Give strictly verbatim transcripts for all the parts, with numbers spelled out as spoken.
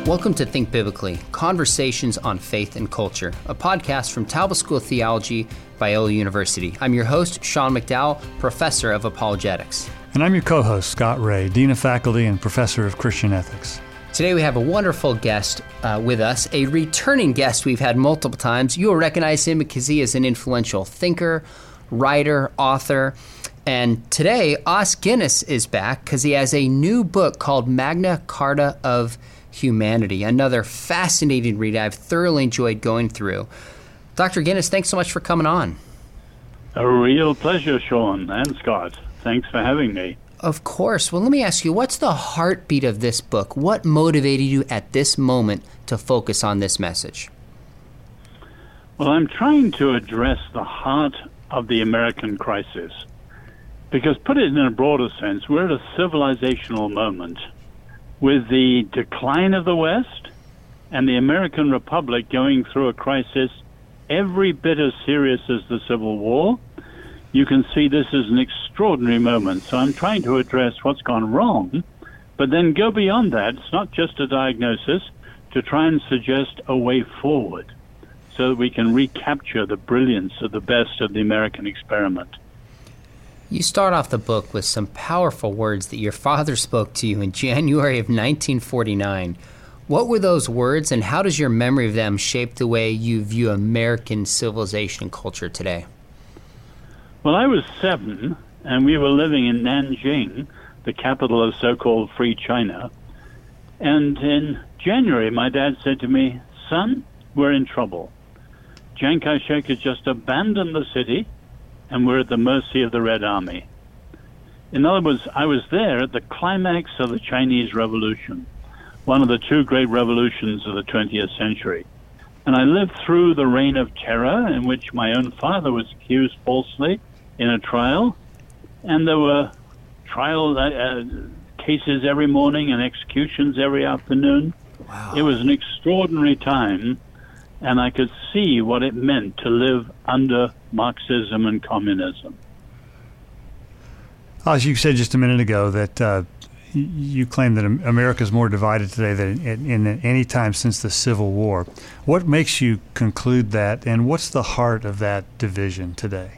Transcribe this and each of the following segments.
Welcome to Think Biblically, Conversations on Faith and Culture, a podcast from Talbot School of Theology, Biola University. I'm your host, Sean McDowell, Professor of Apologetics. And I'm your co-host, Scott Ray, Dean of Faculty and Professor of Christian Ethics. Today we have a wonderful guest uh, with us, a returning guest we've had multiple times. You'll recognize him because he is an influential thinker, writer, author. And today, Os Guinness is back because he has a new book called Magna Carta of Humanity, another fascinating read I've thoroughly enjoyed going through. Doctor Guinness, thanks so much for coming on. A real pleasure, Sean and Scott. Thanks for having me. Of course. Well, let me ask you, what's the heartbeat of this book? What motivated you at this moment to focus on this message? Well, I'm trying to address the heart of the American crisis. Because put it in a broader sense, we're at a civilizational moment with the decline of the West and the American Republic going through a crisis every bit as serious as the Civil War. You can see this is an extraordinary moment. So I'm trying to address what's gone wrong, but then go beyond that. It's not just a diagnosis, to try and suggest a way forward so that we can recapture the brilliance of the best of the American experiment. You start off the book with some powerful words that your father spoke to you in January of nineteen forty-nine. What were those words, and how does your memory of them shape the way you view American civilization and culture today? Well, I was seven, and we were living in Nanjing, the capital of so-called Free China. And in January, my dad said to me, "Son, we're in trouble. Chiang Kai-shek has just abandoned the city, and we're at the mercy of the Red Army." In other words, I was there at the climax of the Chinese Revolution, one of the two great revolutions of the twentieth century. And I lived through the reign of terror in which my own father was accused falsely in a trial, and there were trial uh, cases every morning and executions every afternoon. Wow. It was an extraordinary time, and I could see what it meant to live under Marxism and communism. As you said just a minute ago, that uh, you claim that America is more divided today than in, in any time since the Civil War. What makes you conclude that, and what's the heart of that division today?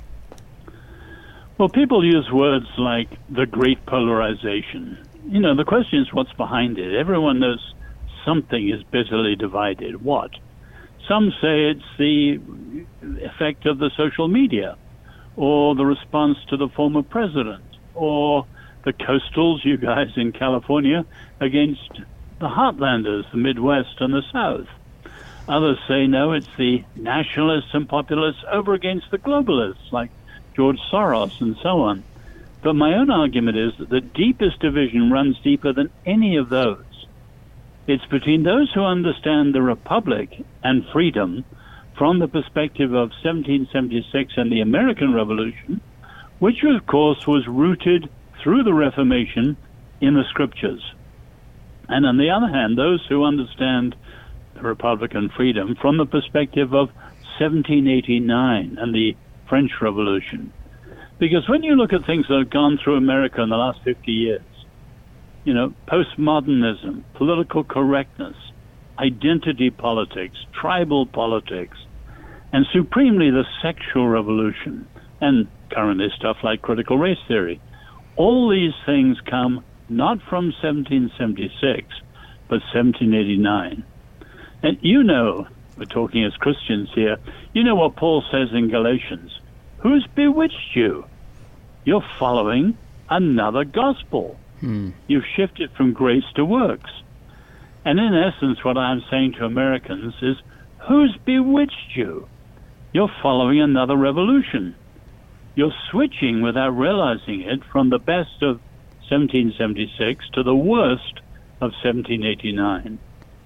Well, people use words like the great polarization. You know, the question is what's behind it. Everyone knows something is bitterly divided. What? Some say it's the effect of the social media, or the response to the former president, or the coastals, you guys in California, against the heartlanders, the Midwest and the South. Others say, no, it's the nationalists and populists over against the globalists, like George Soros and so on. But my own argument is that the deepest division runs deeper than any of those. It's between those who understand the Republic and freedom from the perspective of seventeen seventy-six and the American Revolution, which of course was rooted through the Reformation in the Scriptures. And on the other hand, those who understand the Republic and freedom from the perspective of seventeen eighty-nine and the French Revolution. Because when you look at things that have gone through America in the last fifty years, you know, postmodernism, political correctness, identity politics, tribal politics, and supremely the sexual revolution, and currently stuff like critical race theory. All these things come not from seventeen seventy-six, but seventeen eighty-nine. And you know, we're talking as Christians here, you know what Paul says in Galatians. Who's bewitched you? You're following another gospel. Hmm. You've shifted from grace to works. And in essence, what I'm saying to Americans is, who's bewitched you? You're following another revolution. You're switching without realizing it from the best of seventeen seventy-six to the worst of seventeen eighty-nine.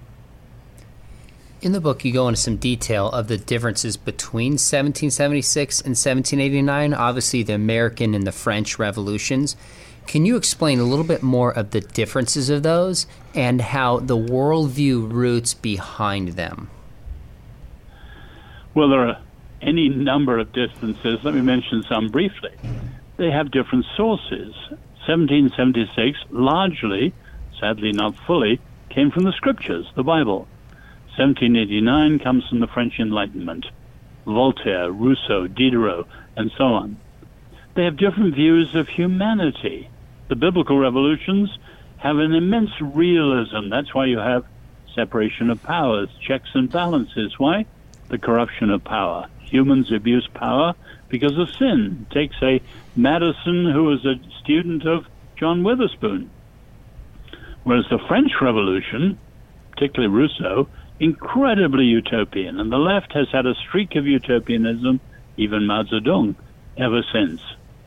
In the book, you go into some detail of the differences between seventeen seventy-six and seventeen eighty-nine, obviously the American and the French revolutions. Can you explain a little bit more of the differences of those and how the worldview roots behind them? Well, there are any number of differences. Let me mention some briefly. They have different sources. seventeen seventy-six largely, sadly not fully, came from the scriptures, the Bible. seventeen eighty-nine comes from the French Enlightenment. Voltaire, Rousseau, Diderot, and so on. They have different views of humanity. The biblical revolutions have an immense realism. That's why you have separation of powers, checks and balances. Why? The corruption of power. Humans abuse power because of sin. Take, say, Madison, who was a student of John Witherspoon. Whereas the French Revolution, particularly Rousseau, incredibly utopian, and the left has had a streak of utopianism, even Mao Zedong, ever since.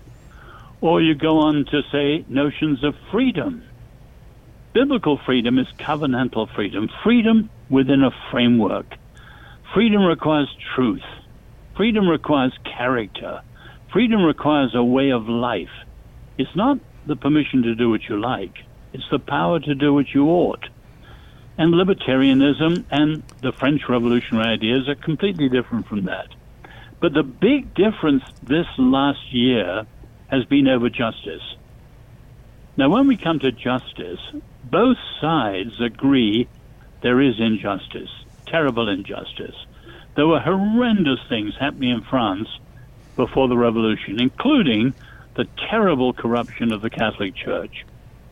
Or you go on to say notions of freedom. Biblical freedom is covenantal freedom, freedom within a framework. Freedom requires truth. Freedom requires character. Freedom requires a way of life. It's not the permission to do what you like. It's the power to do what you ought. And libertarianism and the French revolutionary ideas are completely different from that. But the big difference this last year has been over justice. Now, when we come to justice, both sides agree there is injustice, terrible injustice. There were horrendous things happening in France before the revolution, including the terrible corruption of the Catholic Church.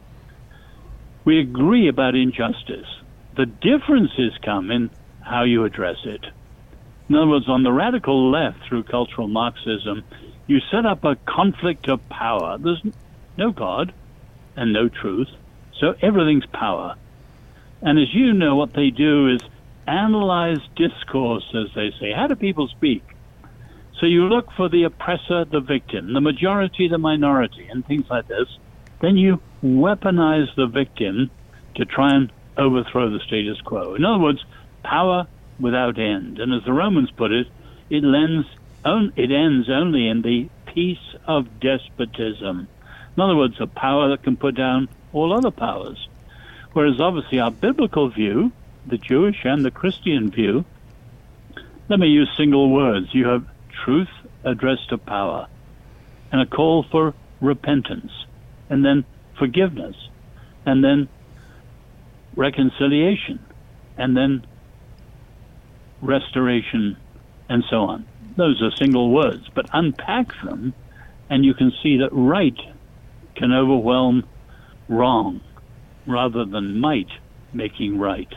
We agree about injustice. The differences come in how you address it. In other words, on the radical left, through cultural Marxism, you set up a conflict of power. There's no God and no truth, so everything's power. And as you know, what they do is analyze discourse, as they say. How do people speak? So you look for the oppressor, the victim, the majority, the minority, and things like this. Then you weaponize the victim to try and overthrow the status quo. In other words, power without end. And as the Romans put it, it, lends, it ends only in the peace of despotism. In other words, a power that can put down all other powers. Whereas obviously our biblical view, the Jewish and the Christian view, let me use single words. You have truth addressed to power, and a call for repentance, and then forgiveness, and then reconciliation, and then restoration, and so on. Those are single words, but unpack them, and you can see that right can overwhelm wrong rather than might making right.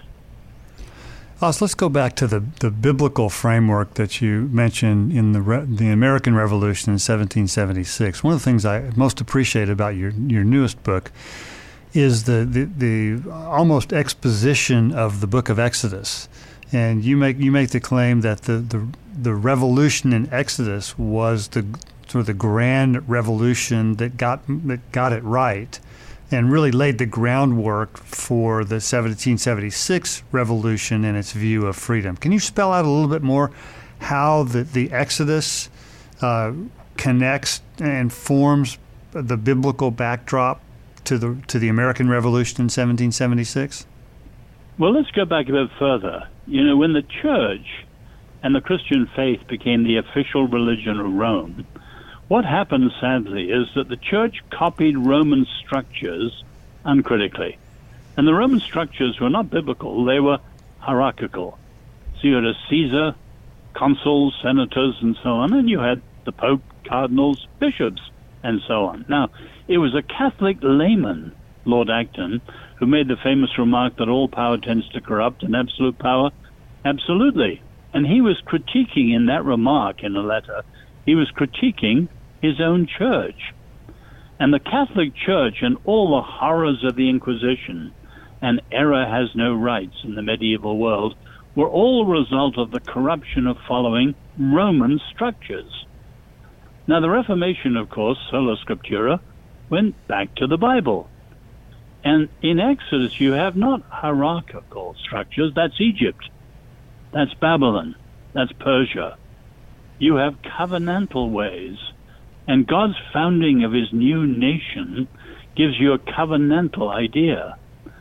Os, let's go back to the, the biblical framework that you mentioned in the Re- the American Revolution in seventeen seventy-six. One of the things I most appreciate about your, your newest book is the, the, the almost exposition of the book of Exodus. And you make you make the claim that the, the, the revolution in Exodus was the sort of the grand revolution that got that got it right, and really laid the groundwork for the seventeen seventy-six revolution and its view of freedom. Can you spell out a little bit more how the, the Exodus uh, connects and forms the biblical backdrop to the to the American Revolution in seventeen seventy-six? Well, let's go back a bit further. You know, when the church and the Christian faith became the official religion of Rome, what happened, sadly, is that the church copied Roman structures uncritically. And the Roman structures were not biblical, they were hierarchical. So you had a Caesar, consuls, senators, and so on, and you had the Pope, cardinals, bishops, and so on. Now, it was a Catholic layman, Lord Acton, who made the famous remark that all power tends to corrupt, and absolute power, absolutely. And he was critiquing in that remark in a letter, he was critiquing his own church. And the Catholic Church and all the horrors of the Inquisition and error has no rights in the medieval world were all a result of the corruption of following Roman structures. Now, the Reformation, of course, sola scriptura, went back to the Bible. And in Exodus, you have not hierarchical structures. That's Egypt. That's Babylon. That's Persia. You have covenantal ways. And God's founding of his new nation gives you a covenantal idea.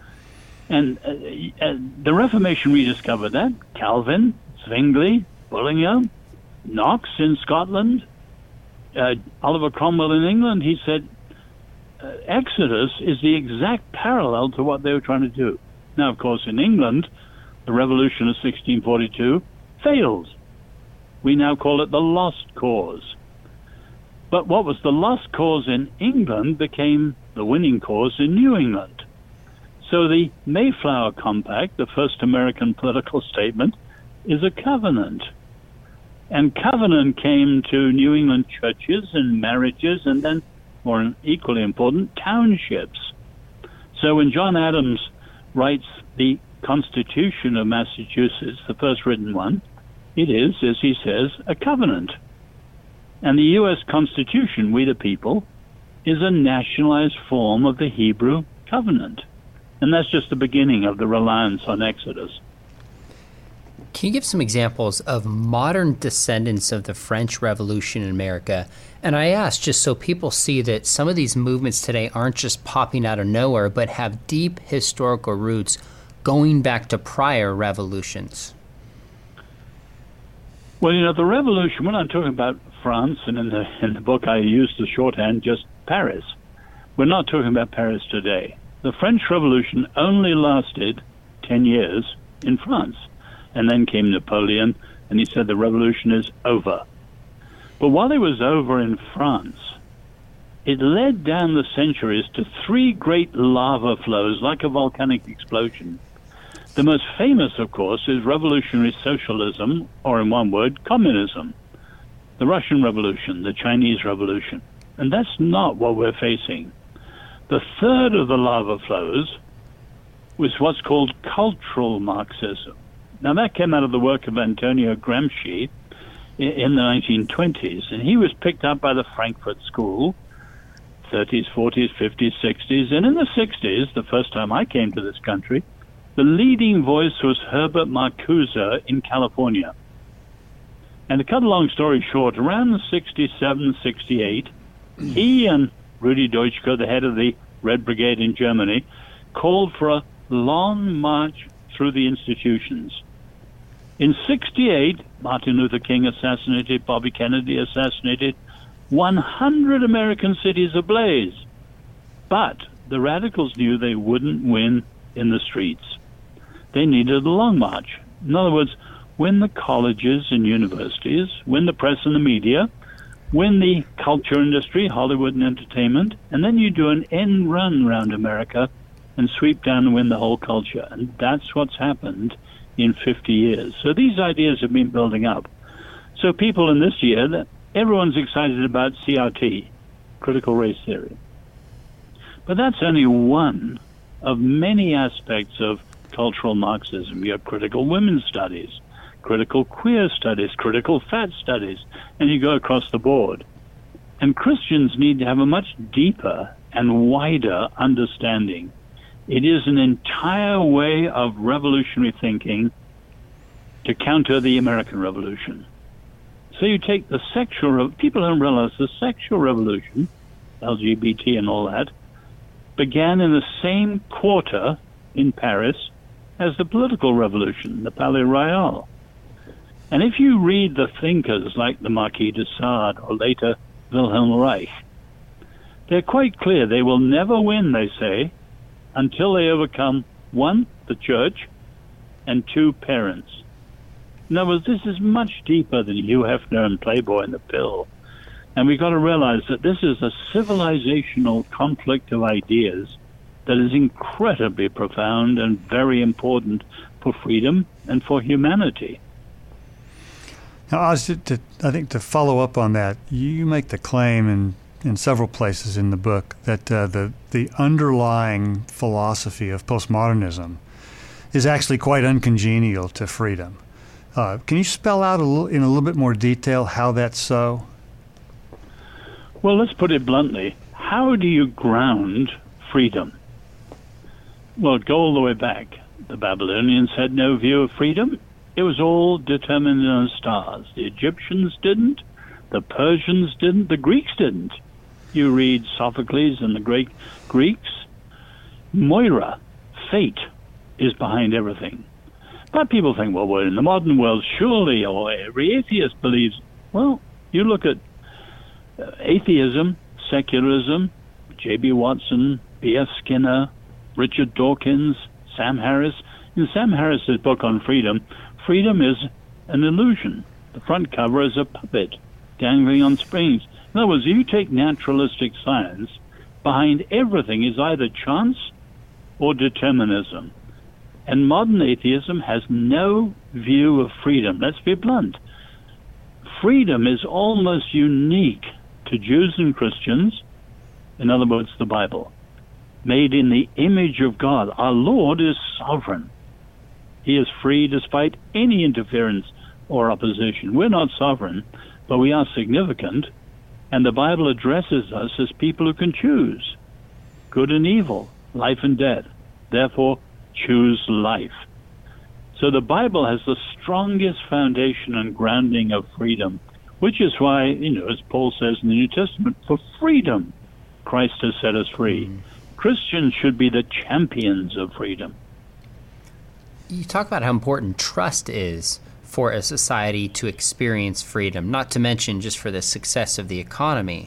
And uh, uh, the Reformation rediscovered that. Calvin, Zwingli, Bullinger, Knox in Scotland, uh, Oliver Cromwell in England, he said, uh, Exodus is the exact parallel to what they were trying to do. Now, of course, in England, the Revolution of sixteen forty-two failed. We now call it the lost cause. But what was the lost cause in England became the winning cause in New England. So the Mayflower Compact, the first American political statement, is a covenant. And covenant came to New England churches and marriages and then, more equally important, townships. So when John Adams writes the Constitution of Massachusetts, the first written one, it is, as he says, a covenant. And the U S Constitution, we the people, is a nationalized form of the Hebrew covenant. And that's just the beginning of the reliance on Exodus. Can you give some examples of modern descendants of the French Revolution in America? And I ask just so people see that some of these movements today aren't just popping out of nowhere, but have deep historical roots going back to prior revolutions. Well, you know, the revolution, when I'm talking about France, and in the, in the book I use the shorthand just Paris, we're not talking about Paris today. The French Revolution only lasted ten years in France. And then came Napoleon, and he said the revolution is over. But while it was over in France, it led down the centuries to three great lava flows, like a volcanic explosion. The most famous, of course, is revolutionary socialism, or in one word, communism. The Russian Revolution, the Chinese Revolution. And that's not what we're facing. The third of the lava flows was what's called cultural Marxism. Now, that came out of the work of Antonio Gramsci in the nineteen twenties, and he was picked up by the Frankfurt School, thirties, forties, fifties, sixties, and in the sixties, the first time I came to this country, the leading voice was Herbert Marcuse in California. And to cut a long story short, around sixty-seven, sixty-eight, he and Rudi Dutschke, the head of the Red Brigade in Germany, called for a long march through the institutions. In sixty-eight, Martin Luther King assassinated, Bobby Kennedy assassinated, one hundred American cities ablaze. But the radicals knew they wouldn't win in the streets. They needed a long march. In other words, win the colleges and universities, win the press and the media, win the culture industry, Hollywood and entertainment, and then you do an end run around America and sweep down and win the whole culture. And that's what's happened in fifty years. So these ideas have been building up. So people in this year, everyone's excited about C R T, critical race theory. But that's only one of many aspects of cultural Marxism. You have critical women's studies, critical queer studies, critical fat studies, and you go across the board. And Christians need to have a much deeper and wider understanding. It is an entire way of revolutionary thinking to counter the American Revolution. So you take the sexual, people don't realize the sexual revolution, L G B T and all that, began in the same quarter in Paris as the political revolution, the Palais Royal. And if you read the thinkers like the Marquis de Sade or later Wilhelm Reich, they're quite clear. They will never win, they say, until they overcome, one, the church, and two, parents. In other words, this is much deeper than Hugh Hefner and Playboy and the pill. And we've got to realize that this is a civilizational conflict of ideas that is incredibly profound and very important for freedom and for humanity. Now, Oz, to, to, I think to follow up on that, you make the claim in, in several places in the book that uh, the, the underlying philosophy of postmodernism is actually quite uncongenial to freedom. Uh, can you spell out a little, in a little bit more detail how that's so? Well, let's put it bluntly. How do you ground freedom? Well, go all the way back. The Babylonians had no view of freedom. It was all determined in the stars. The Egyptians didn't. The Persians didn't. The Greeks didn't. You read Sophocles and the great Greeks. Moira, fate, is behind everything. But people think, well, we're in the modern world, surely, or every atheist believes. Well, you look at uh, atheism, secularism, J B Watson, B F Skinner, Richard Dawkins, Sam Harris. In Sam Harris's book on freedom, freedom is an illusion. The front cover is a puppet dangling on springs. In other words, if you take naturalistic science, behind everything is either chance or determinism. And modern atheism has no view of freedom. Let's be blunt. Freedom is almost unique to Jews and Christians, in other words, the Bible. Made in the image of God. Our Lord is sovereign. He is free despite any interference or opposition. We're not sovereign, but we are significant, and the Bible addresses us as people who can choose good and evil, life and death. Therefore, choose life. So the Bible has the strongest foundation and grounding of freedom, which is why, you know, as Paul says in the New Testament, for freedom Christ has set us free. Mm. Christians should be the champions of freedom. You talk about how important trust is for a society to experience freedom, not to mention just for the success of the economy.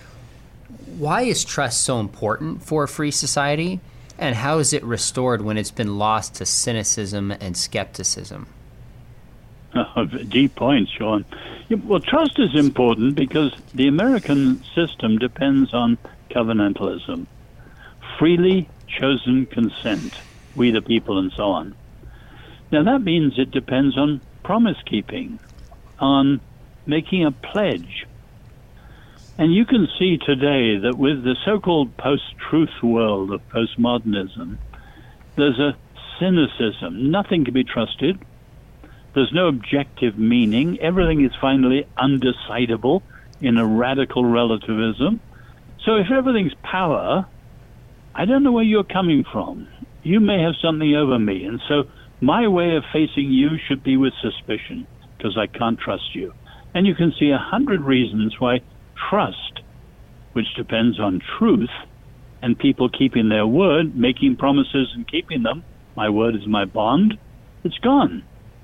Why is trust so important for a free society, and how is it restored when it's been lost to cynicism and skepticism? Oh, deep point, Sean. Well, trust is important because the American system depends on covenantalism, freely chosen consent, we the people and so on. Now, that means it depends on promise-keeping, on making a pledge. And you can see today that with the so-called post-truth world of postmodernism, there's a cynicism. Nothing can be trusted. There's no objective meaning. Everything is finally undecidable in a radical relativism. So if everything's power, I don't know where you're coming from. You may have something over me, and so my way of facing you should be with suspicion, because I can't trust you. And you can see a hundred reasons why trust, which depends on truth, and people keeping their word, making promises and keeping them, my word is my bond, it's gone.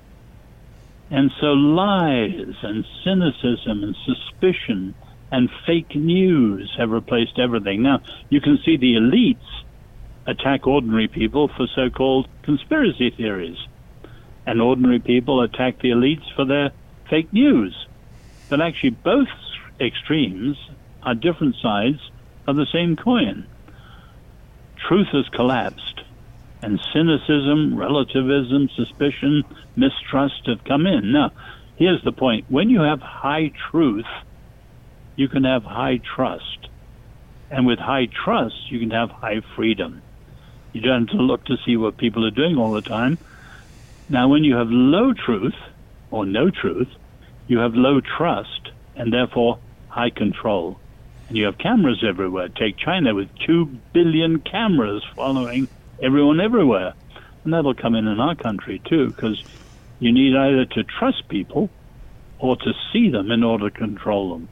And so lies and cynicism and suspicion and fake news have replaced everything. Now, you can see the elites attack ordinary people for so-called conspiracy theories, and ordinary people attack the elites for their fake news. But actually, both extremes are different sides of the same coin. Truth has collapsed, and cynicism, relativism, suspicion, mistrust have come in. Now, here's the point. When you have high truth, you can have high trust. And with high trust, you can have high freedom. You don't have to look to see what people are doing all the time. Now, when you have low truth, or no truth, you have low trust, and therefore high control. And you have cameras everywhere. Take China with two billion cameras following everyone everywhere. And that'll come in in our country, too, because you need either to trust people or to see them in order to control them.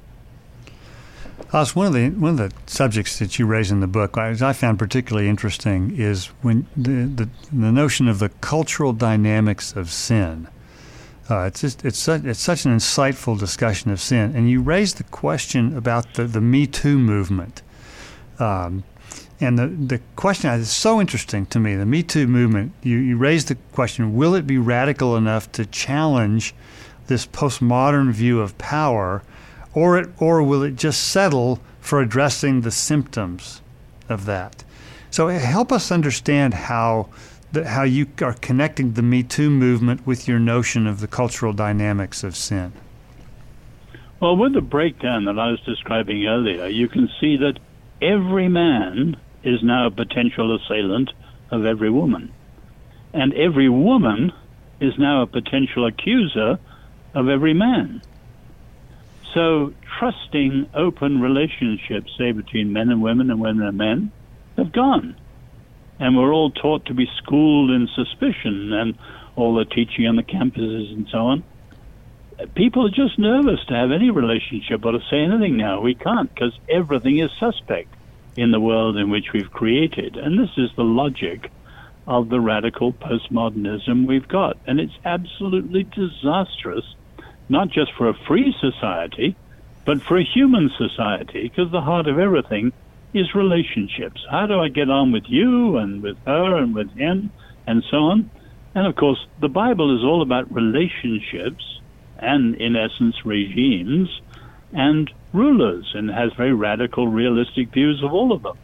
Os, one of the one of the subjects that you raise in the book, as I found particularly interesting, is when the the, the notion of the cultural dynamics of sin. Uh, it's just it's such, it's such an insightful discussion of sin, and you raised the question about the, the Me Too movement, um, and the the question is so interesting to me. The Me Too movement. You you raised the question: will it be radical enough to challenge this postmodern view of power? Or it, or will it just settle for addressing the symptoms of that? So help us understand how the, how you are connecting the Me Too movement with your notion of the cultural dynamics of sin. Well, with the breakdown that I was describing earlier, you can see that every man is now a potential assailant of every woman. And every woman is now a potential accuser of every man. So trusting, open relationships, say, between men and women and women and men, have gone. And we're all taught to be schooled in suspicion and all the teaching on the campuses and so on. People are just nervous to have any relationship or to say anything now. We can't, because everything is suspect in the world in which we've created. And this is the logic of the radical postmodernism we've got. And it's absolutely disastrous, not just for a free society, but for a human society, because the heart of everything is relationships. How do I get on with you and with her and with him and so on. And of course, the Bible is all about relationships and, in essence, regimes and rulers, and has very radical, realistic views of all of them.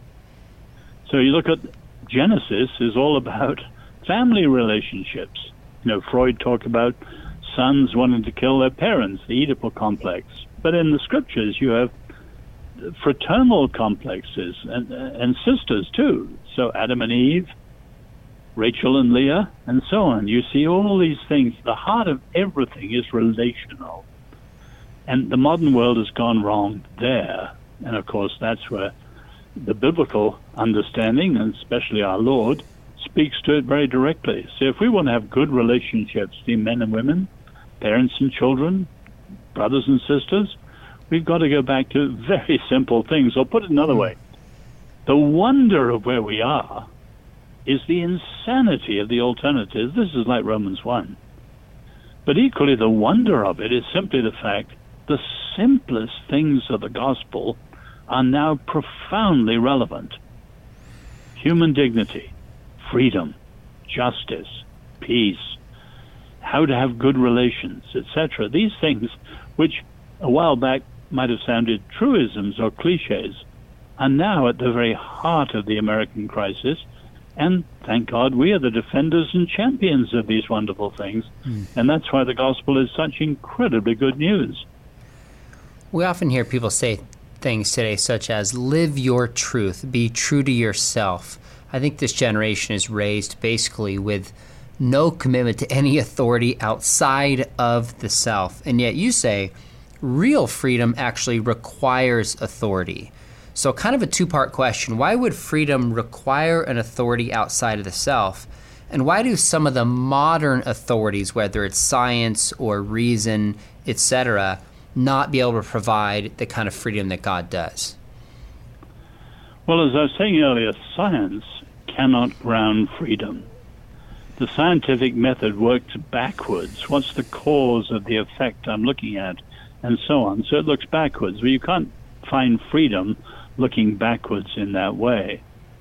So you look at Genesis is all about family relationships. You know, Freud talked about sons wanting to kill their parents, the Oedipal complex. But in the scriptures, you have fraternal complexes and, and sisters too. So Adam and Eve, Rachel and Leah, and so on. You see all these things. The heart of everything is relational. And the modern world has gone wrong there. And of course, that's where the biblical understanding, and especially our Lord, speaks to it very directly. So if we want to have good relationships between men and women, parents and children, brothers and sisters, we've got to go back to very simple things. Or put it another way, the wonder of where we are is the insanity of the alternatives. This is like Romans one. But equally, the wonder of it is simply the fact the simplest things of the gospel are now profoundly relevant. Human dignity, freedom, justice, peace, how to have good relations, et cetera. These things, which a while back might have sounded truisms or cliches, are now at the very heart of the American crisis. And thank God we are the defenders and champions of these wonderful things. Mm. And that's why the gospel is such incredibly good news. We often hear people say things today such as, live your truth, be true to yourself. I think this generation is raised basically with no commitment to any authority outside of the self. And yet you say real freedom actually requires authority. So kind of a two-part question. Why would freedom require an authority outside of the self? And why do some of the modern authorities, whether it's science or reason, et cetera, not be able to provide the kind of freedom that God does? Well, as I was saying earlier, science cannot ground freedom. The scientific method works backwards. What's the cause of the effect I'm looking at? And so on. So it looks backwards. Well, you can't find freedom looking backwards in that way.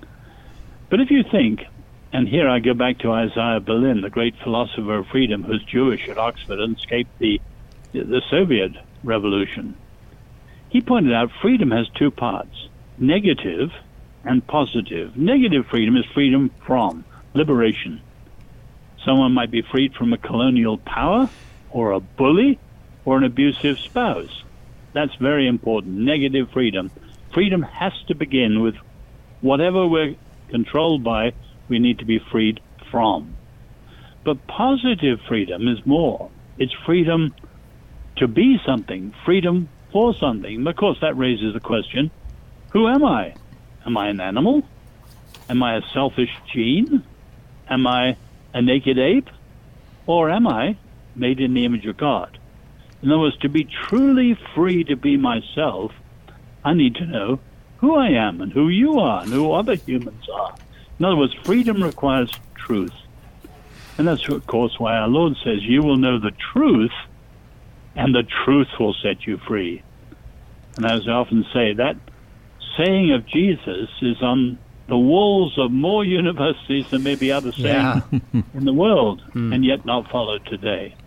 But if you think, and here I go back to Isaiah Berlin, the great philosopher of freedom who's Jewish at Oxford and escaped the, the Soviet Revolution. He pointed out freedom has two parts, negative and positive. Negative freedom is freedom from, liberation. Someone might be freed from a colonial power or a bully or an abusive spouse. That's very important, negative freedom. Freedom has to begin with whatever we're controlled by, we need to be freed from. But positive freedom is more. It's freedom to be something, freedom for something. Of course, that raises the question, who am I? Am I an animal? Am I a selfish gene? Am I a naked ape? Or am I made in the image of God? In other words, to be truly free to be myself, I need to know who I am and who you are and who other humans are. In other words, freedom requires truth. And that's, of course, why our Lord says, you will know the truth, and the truth will set you free. And as I often say, that saying of Jesus is on the walls of more universities than maybe other sayings yeah. in the world, mm. and yet not followed today.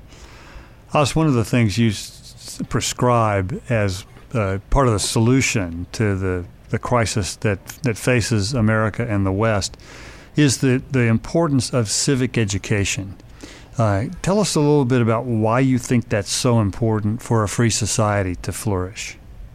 Os, one of the things you s- prescribe as uh, part of the solution to the, the crisis that, that faces America and the West is the, the importance of civic education. Uh, tell us a little bit about why you think that's so important for a free society to flourish.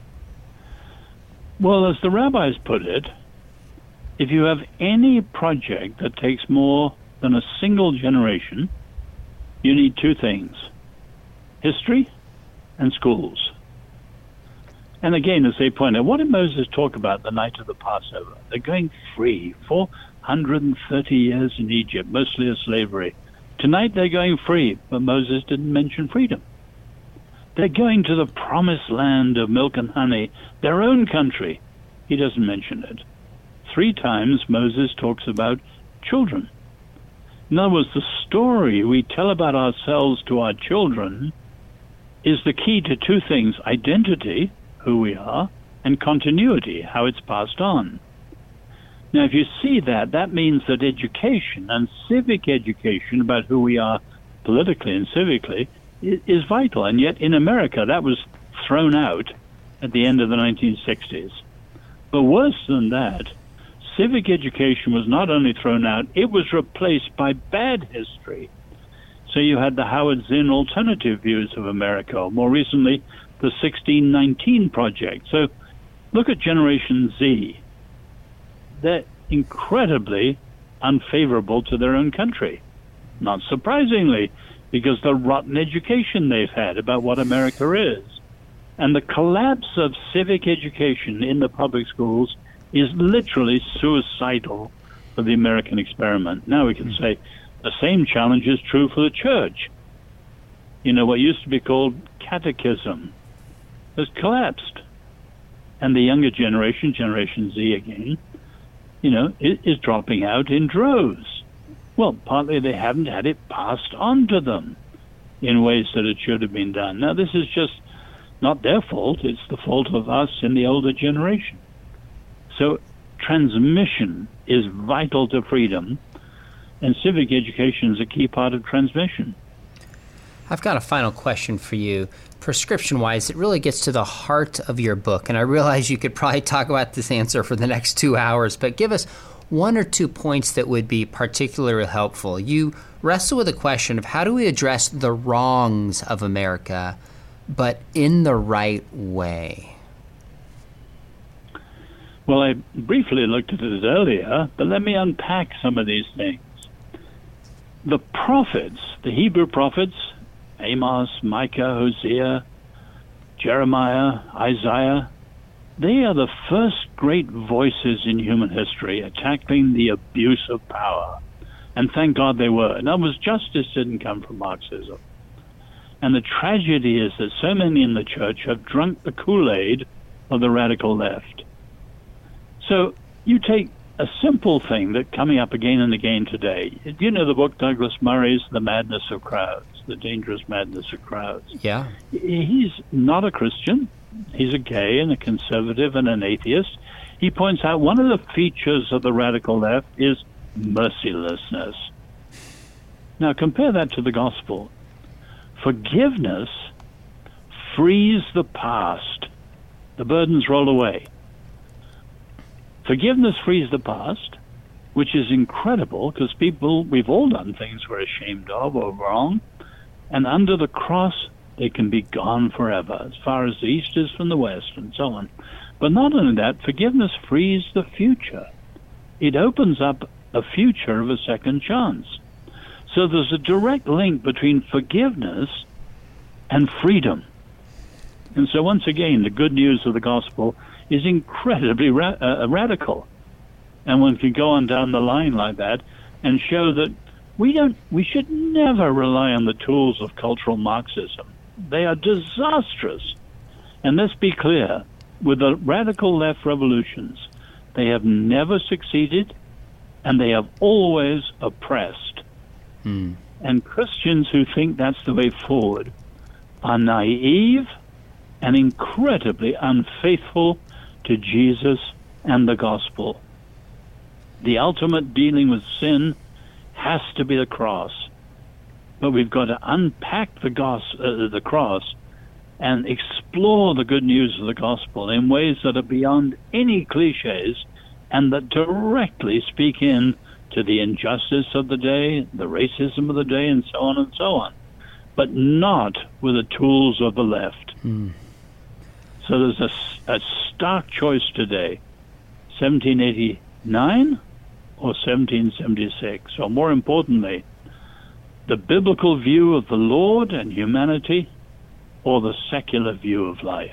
Well, as the rabbis put it, if you have any project that takes more than a single generation, you need two things, history and schools. And again, as they point out, what did Moses talk about the night of the Passover? They're going free, four hundred thirty years in Egypt, mostly as slavery. Tonight they're going free, but Moses didn't mention freedom. They're going to the promised land of milk and honey, their own country. He doesn't mention it. Three times Moses talks about children. In other words, the story we tell about ourselves to our children is the key to two things, identity, who we are, and continuity, how it's passed on. Now, if you see that, that means that education and civic education about who we are politically and civically is vital. And yet in America, that was thrown out at the end of the nineteen sixties. But worse than that, civic education was not only thrown out, it was replaced by bad history. So you had the Howard Zinn alternative views of America, or more recently, the sixteen nineteen Project. So look at Generation Z. They're incredibly unfavorable to their own country. Not surprisingly, because the rotten education they've had about what America is. And the collapse of civic education in the public schools is literally suicidal for the American experiment. Now we can mm. say the same challenge is true for the church. You know, what used to be called catechism has collapsed. And the younger generation, Generation Z again, you know, is, is dropping out in droves. Well, partly they haven't had it passed on to them in ways that it should have been done. Now, this is just not their fault. It's the fault of us in the older generation. So transmission is vital to freedom, and civic education is a key part of transmission. I've got a final question for you. Prescription-wise, it really gets to the heart of your book, and I realize you could probably talk about this answer for the next two hours, but give us one or two points that would be particularly helpful. You wrestle with the question of how do we address the wrongs of America, but in the right way? Well, I briefly looked at it earlier, but let me unpack some of these things. The prophets, the Hebrew prophets, Amos, Micah, Hosea, Jeremiah, Isaiah, they are the first great voices in human history tackling the abuse of power. And thank God they were. In other words, justice didn't come from Marxism. And the tragedy is that so many in the church have drunk the Kool-Aid of the radical left. So you take a simple thing that coming up again and again today. Do you know the book Douglas Murray's The Madness of Crowds, The Dangerous Madness of Crowds? Yeah. He's not a Christian. He's a gay and a conservative and an atheist. He points out one of the features of the radical left is mercilessness. Now compare that to the gospel. Forgiveness frees the past. The burdens roll away. Forgiveness frees the past, which is incredible because people, we've all done things we're ashamed of or wrong, and under the cross, they can be gone forever, as far as the east is from the west, and so on. But not only that, forgiveness frees the future. It opens up a future of a second chance. So there's a direct link between forgiveness and freedom. And so once again, the good news of the gospel is incredibly ra- uh, radical. And one can go on down the line like that and show that we don't, we should never rely on the tools of cultural Marxism. They are disastrous. And let's be clear, with the radical left revolutions, they have never succeeded and they have always oppressed. Hmm. And Christians who think that's the way forward are naive and incredibly unfaithful to Jesus and the gospel. The ultimate dealing with sin has to be the cross. But we've got to unpack the, gos- uh, the cross and explore the good news of the gospel in ways that are beyond any cliches and that directly speak in to the injustice of the day, the racism of the day, and so on and so on, but not with the tools of the left. Hmm. So there's a, a stark choice today, seventeen eighty-nine or seventeen seventy-six, or more importantly, the biblical view of the Lord and humanity or the secular view of life.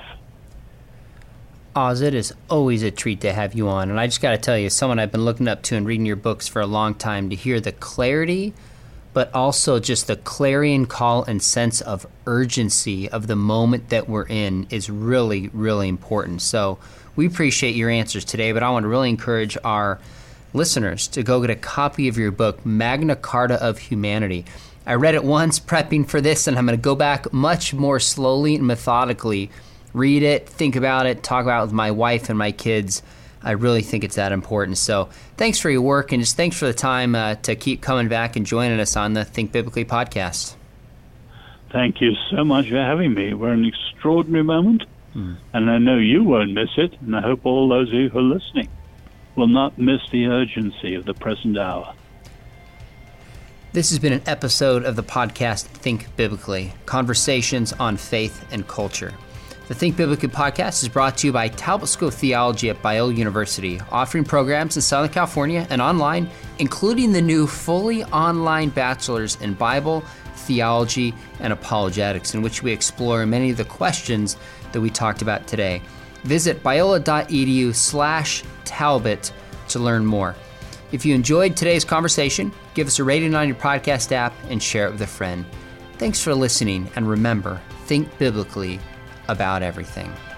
Oz, it is always a treat to have you on, and I just got to tell you, someone I've been looking up to and reading your books for a long time, to hear the clarity, but also just the clarion call and sense of urgency of the moment that we're in is really, really important. So we appreciate your answers today, but I want to really encourage our listeners to go get a copy of your book, Magna Carta of Humanity. I read it once prepping for this, and I'm going to go back much more slowly and methodically, read it, think about it, talk about it with my wife and my kids. I really think it's that important. So thanks for your work, and just thanks for the time uh, to keep coming back and joining us on the Think Biblically podcast. Thank you so much for having me. We're an extraordinary moment, mm. and I know you won't miss it, and I hope all those of you who are listening will not miss the urgency of the present hour. This has been an episode of the podcast Think Biblically, conversations on faith and culture. The Think Biblically podcast is brought to you by Talbot School of Theology at Biola University, offering programs in Southern California and online, including the new fully online bachelor's in Bible, theology, and apologetics, in which we explore many of the questions that we talked about today. Visit biola.edu slash Talbot to learn more. If you enjoyed today's conversation, give us a rating on your podcast app and share it with a friend. Thanks for listening, and remember, think biblically about everything.